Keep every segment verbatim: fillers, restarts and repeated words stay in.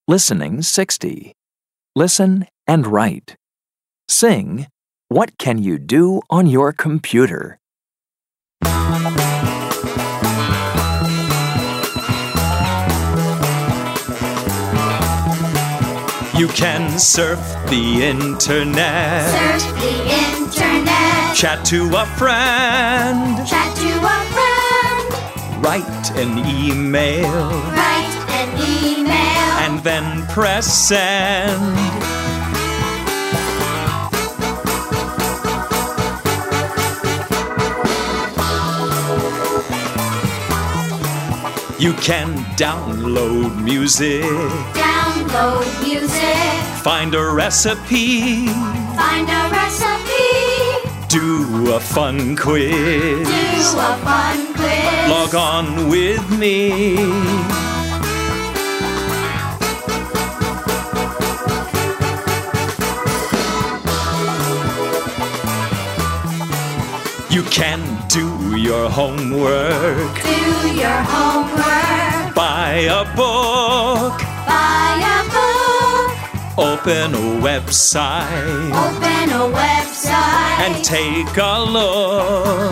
Listening sixty. Listen and write. Sing, "What can you do on your computer?" You can surf the internet. Surf the internet. Chat to a friend. Chat to a friend. Write an email. Write an email. And then press send. You can download music. Download music. Find a recipe. Find a recipe. Do a fun quiz. Do a fun quiz. Log on with me. You can do your homework. Do your homework. Buy a book. Buy a book. Open a website. Open a website. And take a look.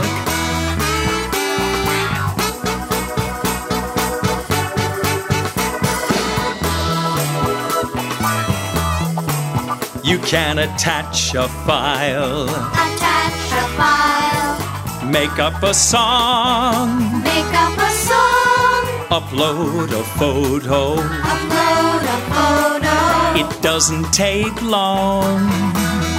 You can attach a file. Attach a file. Make up a song. Make up a song. Upload a photo. Upload a photo. It doesn't take long.